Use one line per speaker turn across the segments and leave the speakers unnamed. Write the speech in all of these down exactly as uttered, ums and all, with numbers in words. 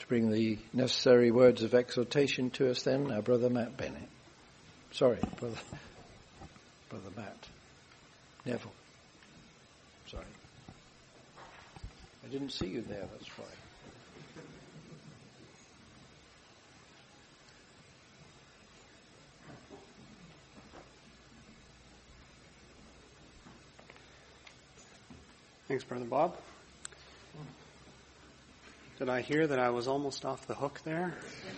bring the necessary words of exhortation to us then, our brother Matt Bennett. Sorry, brother, brother Matt Neville. Sorry. I didn't see you there, that's why.
Thanks, Brother Bob. Did I hear that I was almost off the hook there?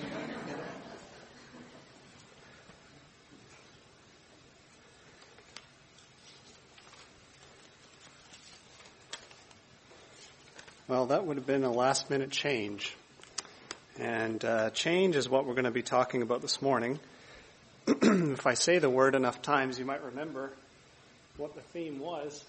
Well, that would have been a last-minute change. And uh, change is what we're going to be talking about this morning. If I say the word enough times, you might remember what the theme was.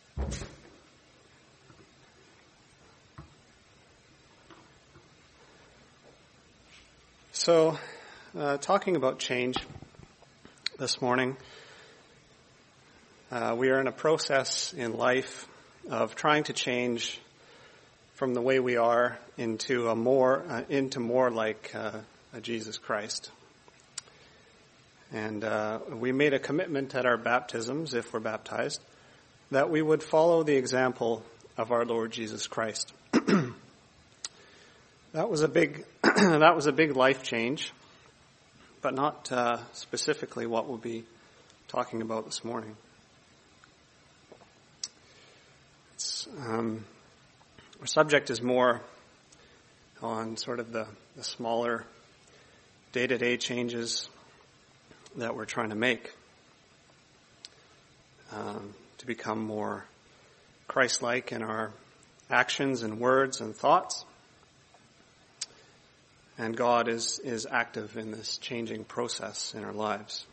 So, uh, talking about change this morning, uh, we are in a process in life of trying to change from the way we are into a more uh, into more like uh, a Jesus Christ. And uh, we made a commitment at our baptisms, if we're baptized, that we would follow the example of our Lord Jesus Christ. That was a big, that was a big life change, but not uh, specifically what we'll be talking about this morning. It's, um, our subject is more on sort of the, the smaller day-to-day changes that we're trying to make um, to become more Christ-like in our actions and words and thoughts. And God is, is active in this changing process in our lives.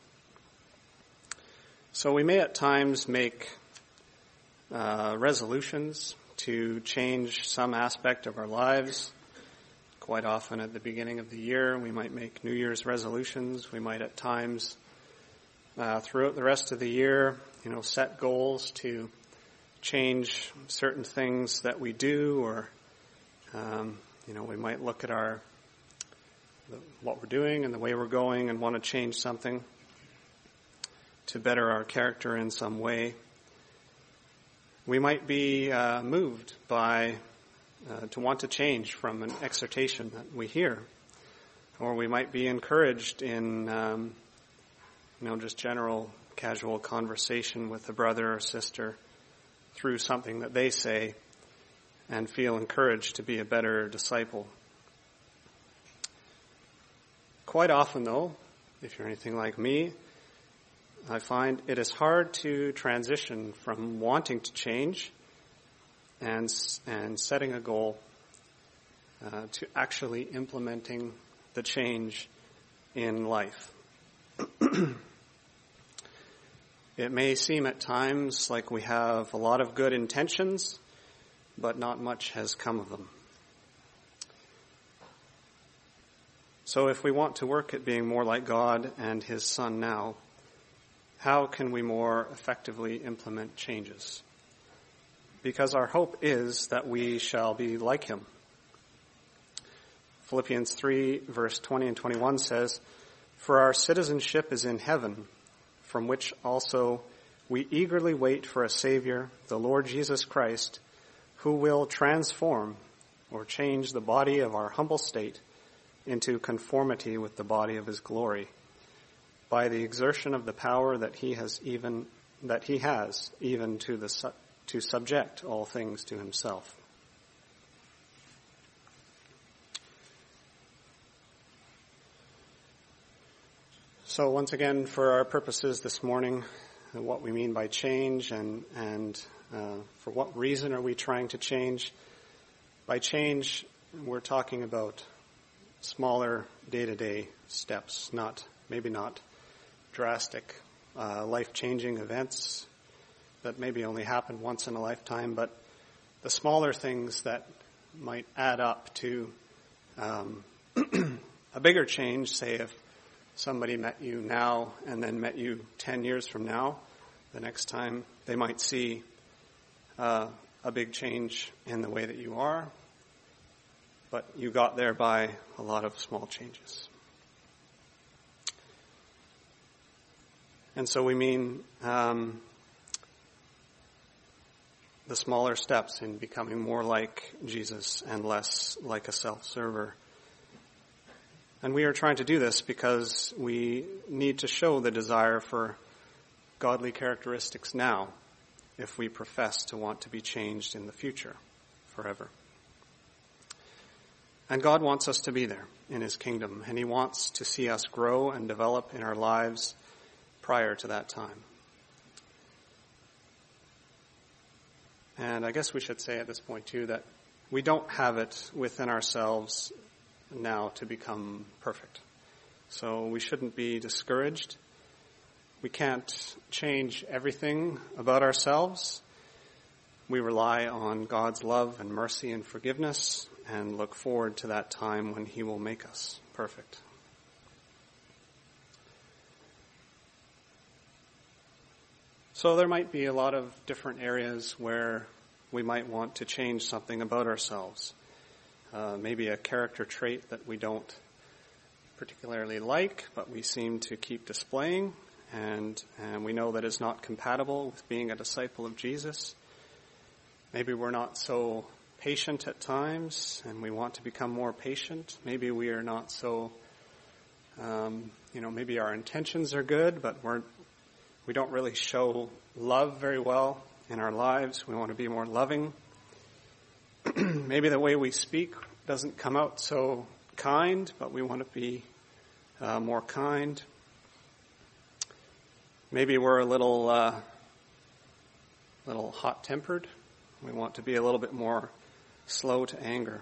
So we may at times make uh, resolutions to change some aspect of our lives. Quite often at the beginning of the year, we might make New Year's resolutions. We might at times uh, throughout the rest of the year, you know, set goals to change certain things that we do, or, um, you know, we might look at our what we're doing and the way we're going and want to change something to better our character in some way. We might be uh, moved by uh, to want to change from an exhortation that we hear, or we might be encouraged in um, you know just general casual conversation with a brother or sister through something that they say, and feel encouraged to be a better disciple. Quite often, though, if you're anything like me, I find it is hard to transition from wanting to change and and setting a goal uh, to actually implementing the change in life. It may seem at times like we have a lot of good intentions, but not much has come of them. So if we want to work at being more like God and His Son now, how can we more effectively implement changes? Because our hope is that we shall be like Him. Philippians three, verse twenty and twenty-one says, "For our citizenship is in heaven, from which also we eagerly wait for a Savior, the Lord Jesus Christ, who will transform or change the body of our humble state into conformity with the body of His glory, by the exertion of the power that He has even that He has even to the su- to subject all things to Himself." So once again, for our purposes this morning, what we mean by change and and uh, for what reason are we trying to change? By change, we're talking about smaller day-to-day steps, not maybe not drastic, uh, life-changing events that maybe only happen once in a lifetime, but the smaller things that might add up to um, a bigger change. Say if somebody met you now and then met you ten years from now, the next time they might see uh, a big change in the way that you are. but you got there by a lot of small changes. And so we mean um, the smaller steps in becoming more like Jesus and less like a self-server. And we are trying to do this because we need to show the desire for godly characteristics now if we profess to want to be changed in the future forever. And God wants us to be there in his kingdom, and he wants to see us grow and develop in our lives prior to that time. And I guess we should say at this point too that we don't have it within ourselves now to become perfect. So we shouldn't be discouraged. We can't change everything about ourselves. We rely on God's love and mercy and forgiveness and look forward to that time when he will make us perfect. So there might be a lot of different areas where we might want to change something about ourselves. Uh, maybe a character trait that we don't particularly like, but we seem to keep displaying, and, and we know that it's not compatible with being a disciple of Jesus. Maybe we're not so patient at times, and we want to become more patient. Maybe we are not so, um, you know, maybe our intentions are good, but we're We don't really show love very well in our lives. We want to be more loving. Maybe the way we speak doesn't come out so kind, but we want to be uh, more kind. Maybe we're a little, uh, little hot-tempered. We want to be a little bit more slow to anger.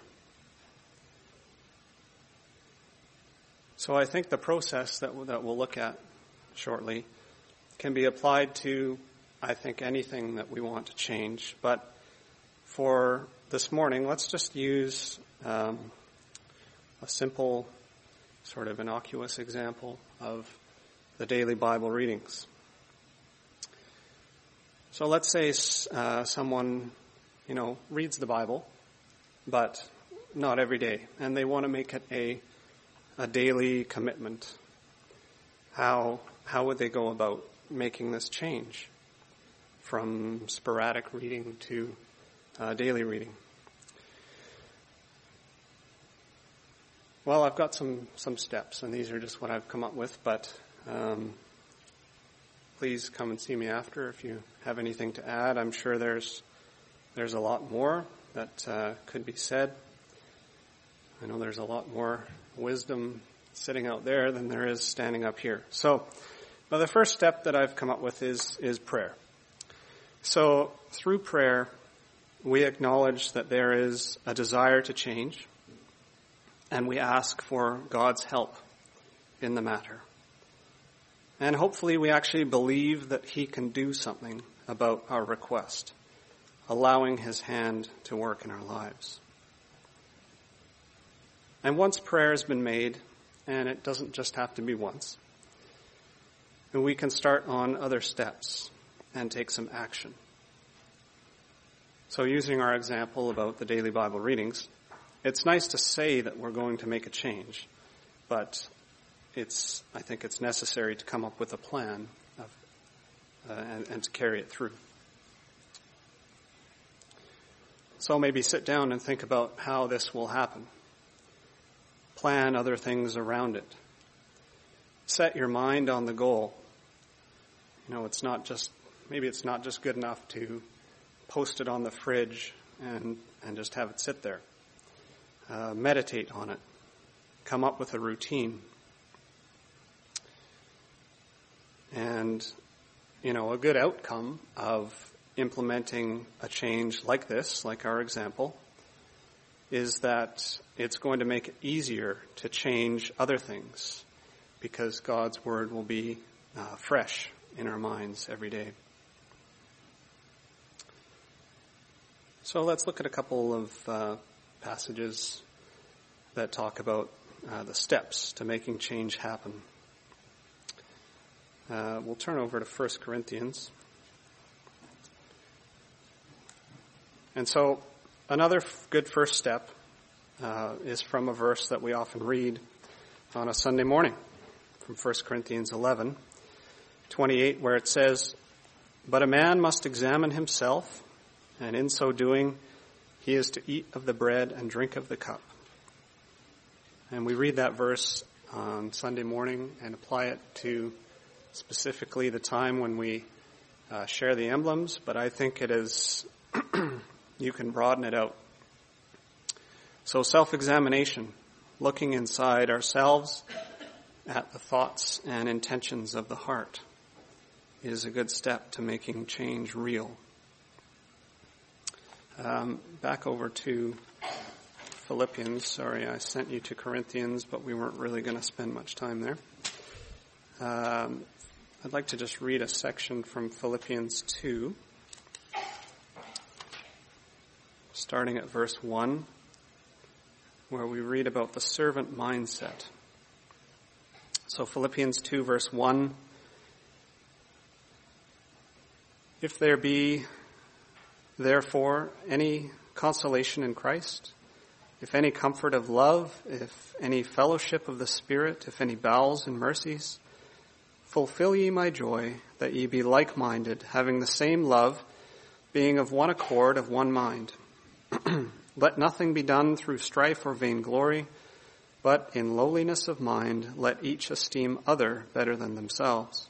So I think the process that that we'll look at shortly can be applied to, I think, anything that we want to change. But for this morning, let's just use um, a simple, sort of innocuous example of the daily Bible readings. So let's say uh, someone, you know, reads the Bible, but not every day, and they want to make it a a daily commitment. How how would they go about making this change from sporadic reading to uh, daily reading? Well, I've got some, some steps, and these are just what I've come up with, but um, please come and see me after if you have anything to add. I'm sure there's there's a lot more that uh, could be said. I know there's a lot more wisdom sitting out there than there is standing up here. So, but the first step that I've come up with is is prayer. So through prayer, we acknowledge that there is a desire to change, and we ask for God's help in the matter. And hopefully we actually believe that he can do something about our request, allowing his hand to work in our lives. And once prayer has been made, and it doesn't just have to be once, and we can start on other steps and take some action. So using our example about the daily Bible readings, it's nice to say that we're going to make a change, but it's, I think it's necessary to come up with a plan of, uh, and, and to carry it through. So maybe sit down and think about how this will happen. Plan other things around it. Set your mind on the goal. You know, it's not just, maybe it's not just good enough to post it on the fridge and, and just have it sit there. Uh, meditate on it. Come up with a routine. And, you know, a good outcome of implementing a change like this, like our example, is that it's going to make it easier to change other things because God's word will be uh, fresh in our minds every day. So let's look at a couple of uh, passages that talk about uh, the steps to making change happen. Uh, we'll turn over to First Corinthians. And so another f- good first step uh, is from a verse that we often read on a Sunday morning from First Corinthians eleven twenty-eight, where it says, "But a man must examine himself, and in so doing he is to eat of the bread and drink of the cup." And we read that verse on Sunday morning and apply it to specifically the time when we uh, share the emblems, but I think it is, you can broaden it out. So self-examination, looking inside ourselves at the thoughts and intentions of the heart, is a good step to making change real. Um, back over to Philippians. Sorry, I sent you to Corinthians, but we weren't really going to spend much time there. Um, I'd like to just read a section from Philippians two, starting at verse one, where we read about the servant mindset. So Philippians two, verse one, "If there be therefore any consolation in Christ, if any comfort of love, if any fellowship of the Spirit, if any bowels and mercies, fulfill ye my joy, that ye be like-minded, having the same love, being of one accord, of one mind. Let nothing be done through strife or vainglory, but in lowliness of mind let each esteem other better than themselves.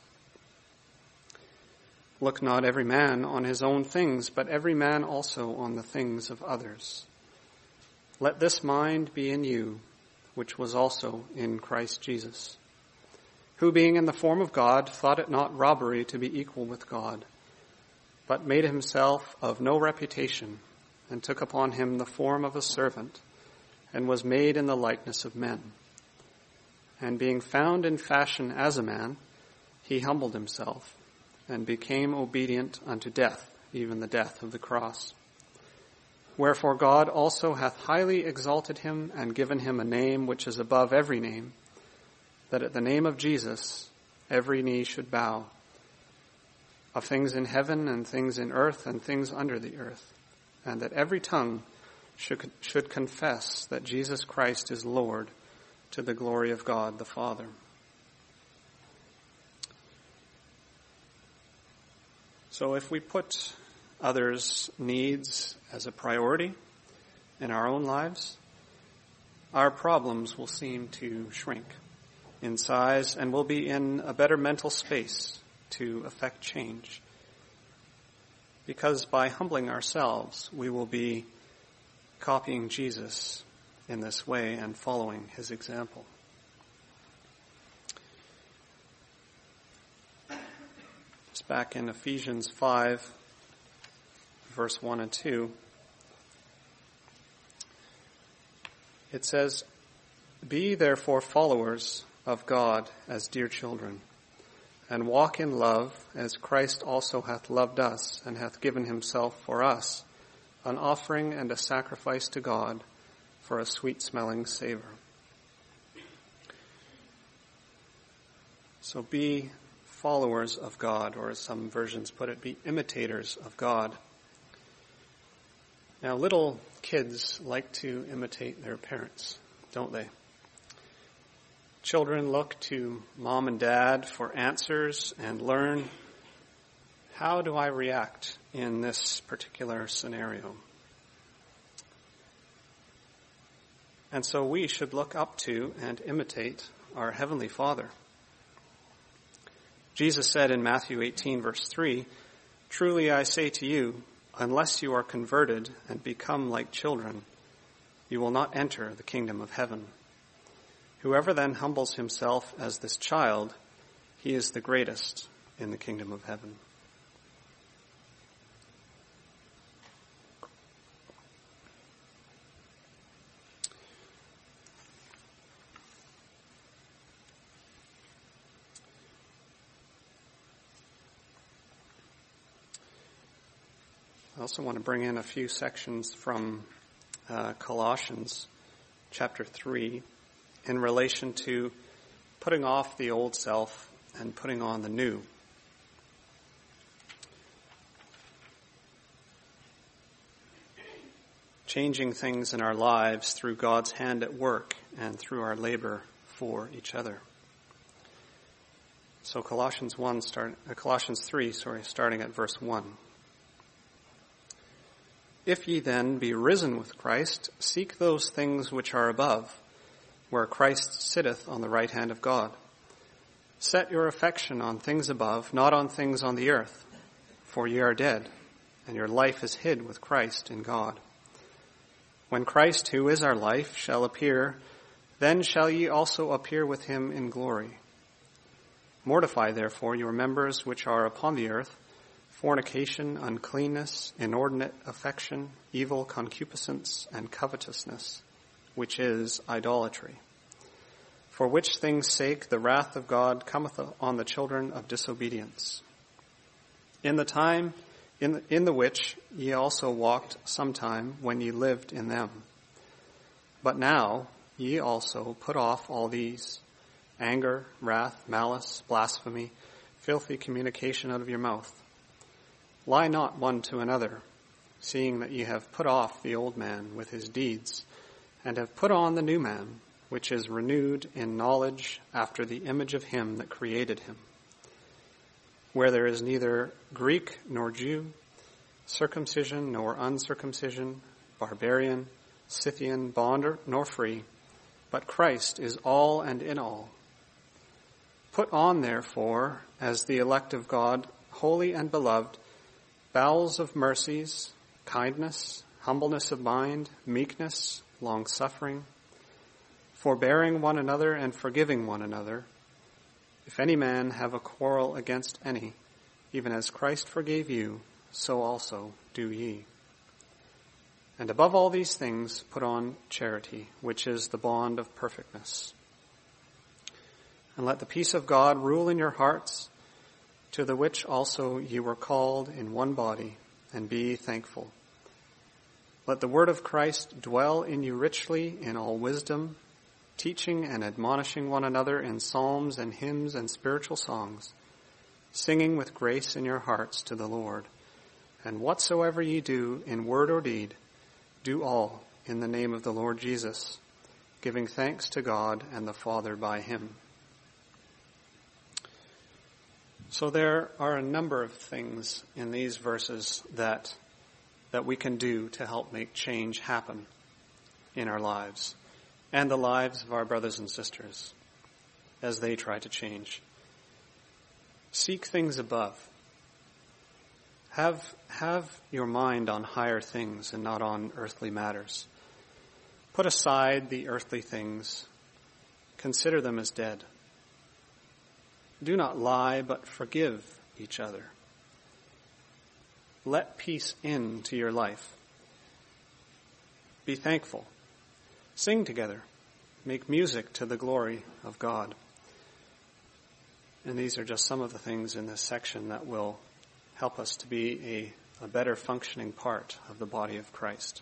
Look not every man on his own things, but every man also on the things of others. Let this mind be in you, which was also in Christ Jesus, who being in the form of God thought it not robbery to be equal with God, but made himself of no reputation, and took upon him the form of a servant, and was made in the likeness of men. And being found in fashion as a man, he humbled himself, and became obedient unto death, even the death of the cross. Wherefore God also hath highly exalted him, and given him a name which is above every name, that at the name of Jesus every knee should bow, of things in heaven and things in earth and things under the earth, and that every tongue should, should confess that Jesus Christ is Lord, to the glory of God the Father." So if we put others' needs as a priority in our own lives, our problems will seem to shrink in size, and we'll be in a better mental space to effect change. Because by humbling ourselves, we will be copying Jesus in this way and following his example. It's back in Ephesians five, verse one and two. It says, "Be therefore followers of God as dear children, and walk in love as Christ also hath loved us, and hath given himself for us, an offering and a sacrifice to God for a sweet-smelling savor." So be followers of God, or as some versions put it, be imitators of God. Now, little kids like to imitate their parents, don't they? Children look to mom and dad for answers and learn, how do I react in this particular scenario? And so we should look up to and imitate our Heavenly Father. Jesus said in Matthew eighteen, verse three, "Truly I say to you, unless you are converted and become like children, you will not enter the kingdom of heaven. Whoever then humbles himself as this child, he is the greatest in the kingdom of heaven." I also want to bring in a few sections from uh, Colossians chapter three in relation to putting off the old self and putting on the new. changing things in our lives through God's hand at work and through our labor for each other. So Colossians one, start, uh, Colossians three, sorry, starting at verse one. If ye then be risen with Christ, seek those things which are above, where Christ sitteth on the right hand of God. Set your affection on things above, not on things on the earth, for ye are dead, and your life is hid with Christ in God. When Christ, who is our life, shall appear, then shall ye also appear with him in glory. Mortify therefore your members which are upon the earth, fornication, uncleanness, inordinate affection, evil concupiscence, and covetousness, which is idolatry. For which things' sake the wrath of God cometh on the children of disobedience. In the time in the, in the which ye also walked sometime when ye lived in them. But now ye also put off all these: anger, wrath, malice, blasphemy, filthy communication out of your mouth. Lie not one to another, seeing that ye have put off the old man with his deeds, and have put on the new man, which is renewed in knowledge after the image of him that created him. Where there is neither Greek nor Jew, circumcision nor uncircumcision, barbarian, Scythian, bond nor free, but Christ is all and in all. Put on, therefore, as the elect of God, holy and beloved, bowels of mercies, kindness, humbleness of mind, meekness, long-suffering, forbearing one another and forgiving one another. If any man have a quarrel against any, even as Christ forgave you, so also do ye. And above all these things put on charity, which is the bond of perfectness. And let the peace of God rule in your hearts, to the which also ye were called in one body, and be thankful. Let the word of Christ dwell in you richly in all wisdom, teaching and admonishing one another in psalms and hymns and spiritual songs, singing with grace in your hearts to the Lord. And whatsoever ye do in word or deed, do all in the name of the Lord Jesus, giving thanks to God and the Father by him. So there are a number of things in these verses that that we can do to help make change happen in our lives and the lives of our brothers and sisters as they try to change. Seek things above. Have, have your mind on higher things and not on earthly matters. Put aside the earthly things. Consider them as dead. Do not lie, but forgive each other. Let peace into your life. Be thankful. Sing together. Make music to the glory of God. And these are just some of the things in this section that will help us to be a, a better functioning part of the body of Christ.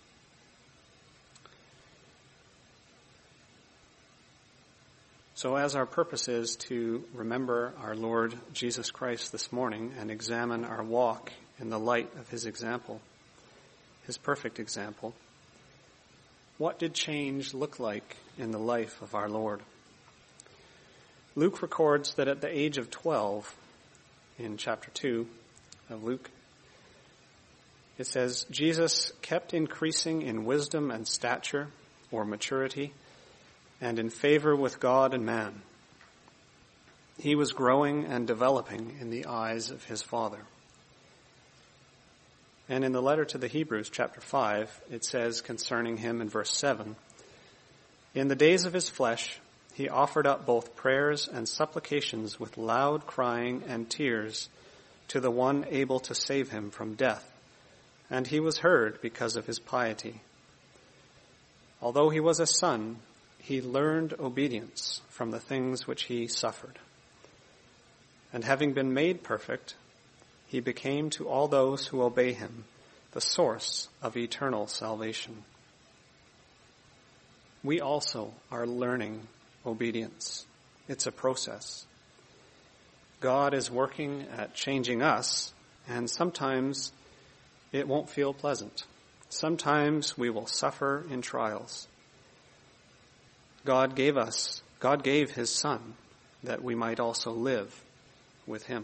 So as our purpose is to remember our Lord Jesus Christ this morning and examine our walk in the light of his example, his perfect example, what did change look like in the life of our Lord? Luke records that at the age of twelve, in chapter two of Luke, it says, Jesus kept increasing in wisdom and stature, or maturity, and in favor with God and man. He was growing and developing in the eyes of his Father. And in the letter to the Hebrews, chapter five, it says concerning him in verse seven, in the days of his flesh, he offered up both prayers and supplications with loud crying and tears to the one able to save him from death, and he was heard because of his piety. Although he was a son, he learned obedience from the things which he suffered. And having been made perfect, he became to all those who obey him the source of eternal salvation. We also are learning obedience. It's a process. God is working at changing us, and sometimes it won't feel pleasant. Sometimes we will suffer in trials. God gave us, God gave his Son that we might also live with him.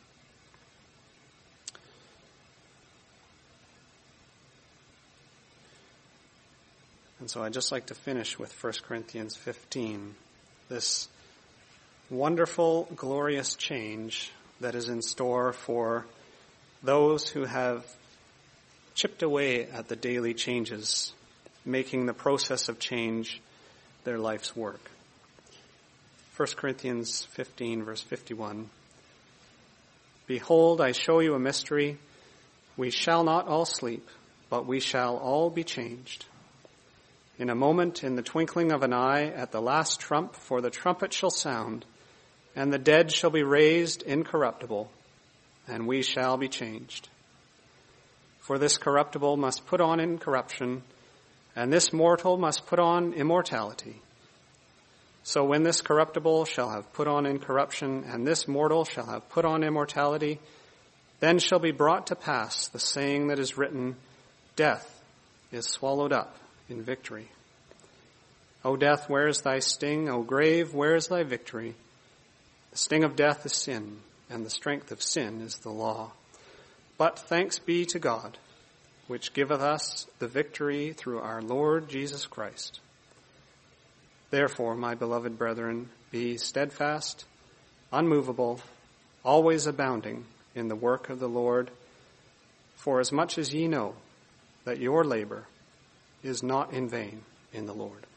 And so I'd just like to finish with First Corinthians fifteen, this wonderful, glorious change that is in store for those who have chipped away at the daily changes, making the process of change their life's work. First Corinthians fifteen, verse fifty-one. Behold, I show you a mystery. We shall not all sleep, but we shall all be changed. In a moment, in the twinkling of an eye, at the last trump, for the trumpet shall sound, and the dead shall be raised incorruptible, and we shall be changed. For this corruptible must put on incorruption, and this mortal must put on immortality. So when this corruptible shall have put on incorruption, and this mortal shall have put on immortality, then shall be brought to pass the saying that is written, Death is swallowed up in victory. O death, where is thy sting? O grave, where is thy victory? The sting of death is sin, and the strength of sin is the law. But thanks be to God, which giveth us the victory through our Lord Jesus Christ. Therefore, my beloved brethren, be steadfast, unmovable, always abounding in the work of the Lord, for as much as ye know that your labor is not in vain in the Lord.